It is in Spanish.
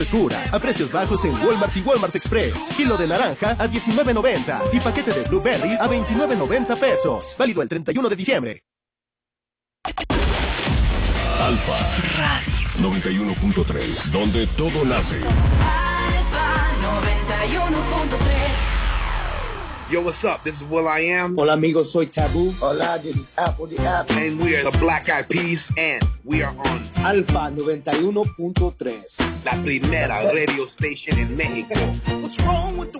Frescura a precios bajos en Walmart y Walmart Express. Kilo de naranja a $19.90 y paquete de blueberry a $29.90 pesos. Válido el 31 de diciembre. Alfa Radio 91.3, donde todo nace. Alfa 91.3. Yo, what's up? This is will.i.am. Hola amigos, soy Taboo. Hola, this is Apple the App. And we are the Black Eyed Peas, and we are on Alfa 91.3. la primera radio station en México. What's wrong with the